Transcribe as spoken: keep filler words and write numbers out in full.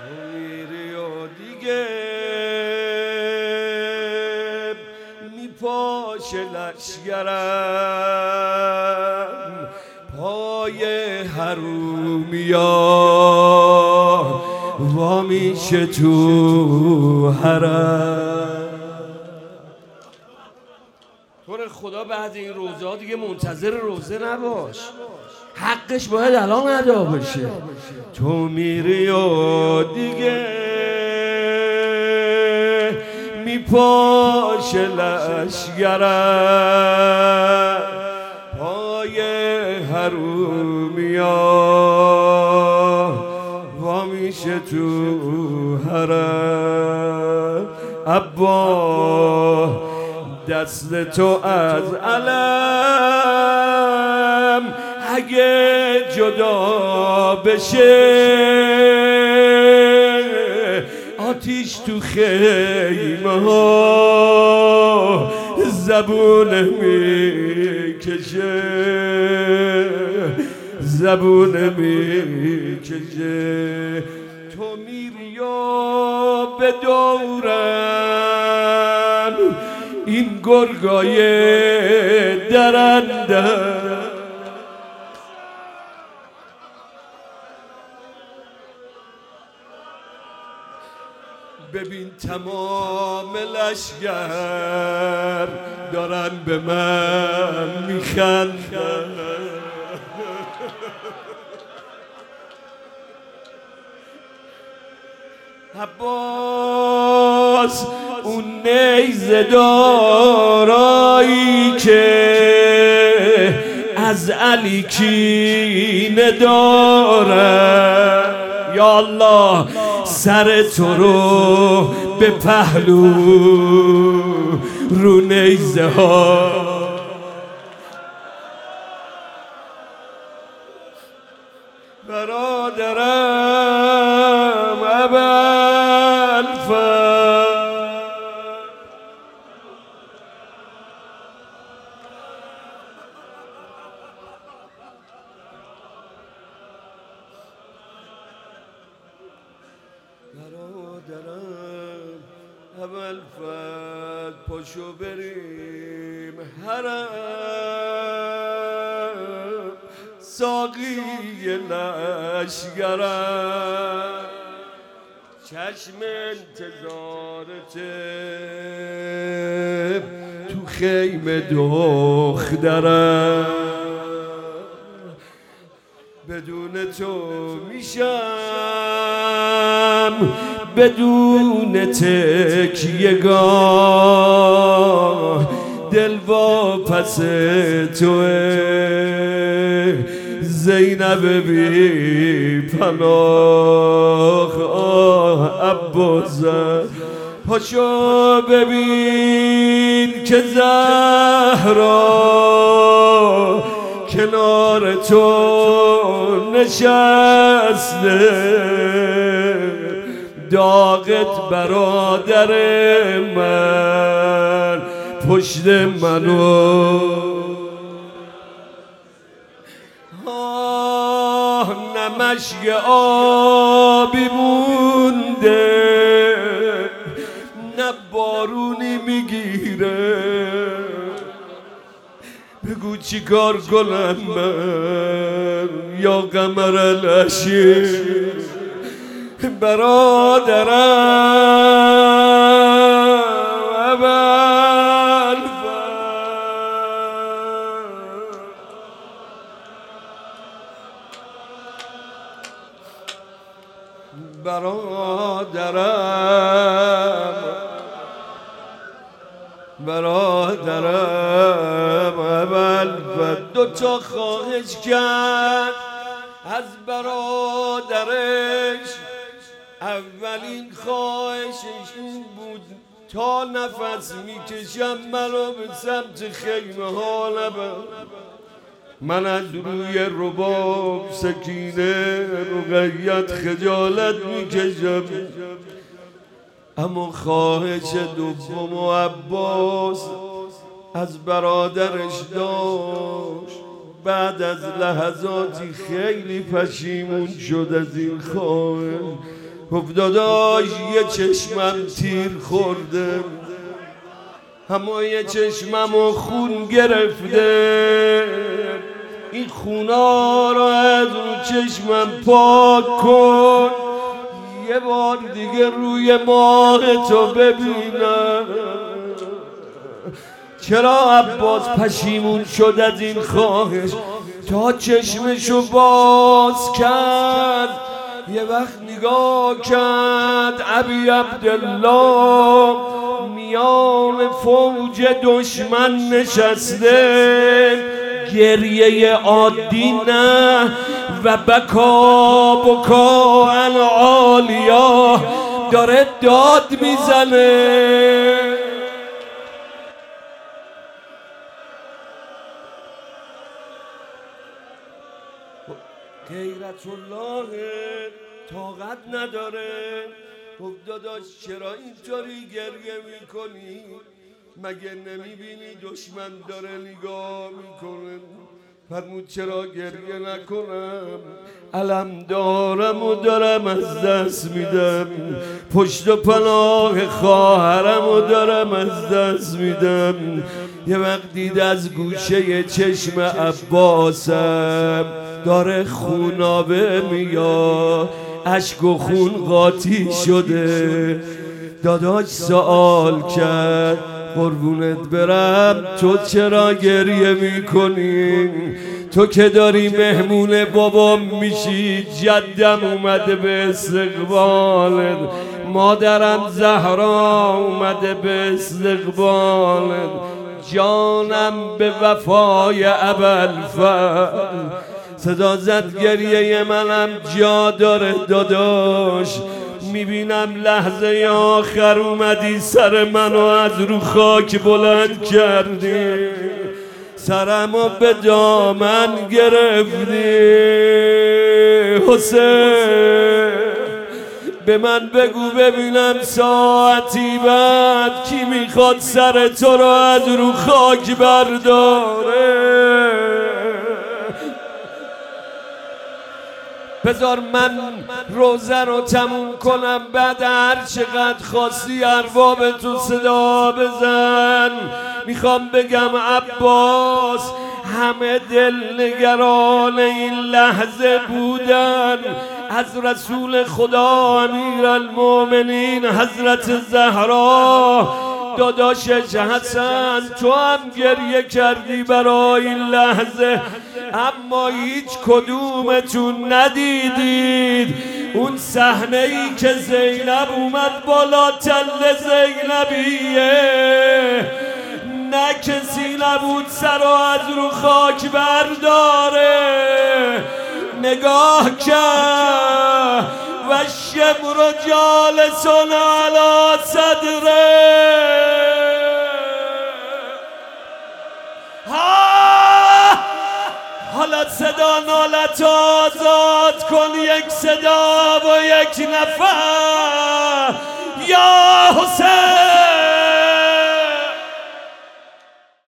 میری و دیگه میپاشه لشگرم پای حرومیا وا میشه تو حرم. تو رو خدا بعد این روزه ها دیگه منتظر روزه نباش، حقش باید الان ادا بشه. تو میری و دیگه میپاشه لشگرم پای حرومیا وا میشه تو حرم. عبا دست تو از علم اگه جدا بشه آتیش تو خیمه ها زبون میکشه زبون میکشه. تو میری و به دورم این گرگای درنده ببین تمام لشگر دارن به من میخندن. عباس اون نیزه دارایی که از علی کینه داره، یا الله سر تو رو به پهلو رو نیزه ها برادرم ابوالفضل. برادرم ابوالفضل پاشو بریم حرم ساقی لشگرم چشم انتظارته تو خیمه دخترم بدون تو میشم بدون تکیه‌گاه دل با پس توه زینب بی پناه. آه عباسم پاشو ببین که زهرا کنار تو نشسته داغت برادر من پشت منو. آه نمشک آبی مونده نه بارونی میگیره بگو چی کار کنم من یا قمر العشیر برادرم برادرم برادرم ابوالفضل دو تا خواهش کرد از برادرش. اولین خواهشش این بود تا نفس میکشم منو به سمت خیمه ها نبر. من از روی رباب سکینه رقیت خجالت میکشم، اما خواهش دوم و عباس از برادرش داشت. بعد از لحظاتی خیلی پشیمون شد از این خواهش. گفت داداش یه چشمم تیر خورده، همه چشممو خون گرفته، این خونا رو از رو چشمم پاک کن، یه بار دیگه روی ماه تو ببینم. چرا عباس پشیمون شد از این خواهش؟ تا چشمشو باز کرد یه وقت نگاه کرد ابی عبدالله میان فوج دشمن نشسته، گریه عادی نه و بکا بکا العالیا داره داد میزنه. غیرت الله طاقت نداره. گفت داداش چرا اینطوری گریه میکنی؟ مگه نمیبینی دشمن داره نگاه میکنه؟ فرمود چرا گریه نکنم؟ علم دارم و دارم از دست میدم، پشت و پناه خواهرم و دارم از دست میدم. یه وقت دید از گوشه چشم عباسم داره خونابه میاد، اشک و خون قاطی شده. داداش سوال کرد قربونت برم تو چرا گریه میکنی؟ تو که داری مهمون بابام میشی، جدم اومده به استقبالت، مادرم زهرا اومده به استقبالت، جانم به وفای ابوالفضل. صدا زد گریه منم جا داره داداش، میبینم لحظه آخر اومدی سر منو از رو خاک بلند کردی، سرمو به دامن گرفتی. حسین به من بگو ببینم ساعتی بعد کی میخواد سر تو رو از رو خاک برداره؟ بذار من روزه رو تموم کنم، بعد هر چقدر خواستی ارباب تو صدا بزن. میخوام بگم عباس همه دل نگران این لحظه بودن، از رسول خدا امیر المؤمنین حضرت زهرا داداشش حسن تو هم گریه کردی برای این لحظه، اما هیچ کدومتون ندیدید اون صحنه ای که زینب اومد بالا تل زینبیه، نه کسی نبود سر و از رو خاک برداره. نگاه کرد و شمر جالسون علی صدره، حالا صدا نالت آزاد کن، یک صدا و یک نفر یا حسین.